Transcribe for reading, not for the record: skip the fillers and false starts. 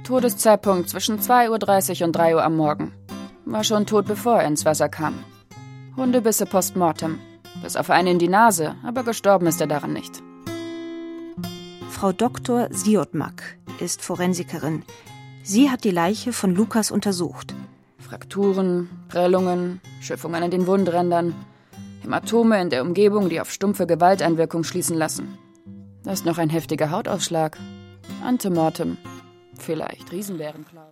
Todeszeitpunkt zwischen 2:30 Uhr und 3 Uhr am Morgen. War schon tot, bevor er ins Wasser kam. Hundebisse postmortem. Bis auf einen in die Nase, aber gestorben ist er daran nicht. Frau Dr. Siodmak ist Forensikerin. Sie hat die Leiche von Lukas untersucht. Frakturen, Prellungen, Schiffungen an den Wundrändern, Hämatome in der Umgebung, die auf stumpfe Gewalteinwirkung schließen lassen. Da ist noch ein heftiger Hautausschlag. Antemortem. Vielleicht Riesenbärenklau.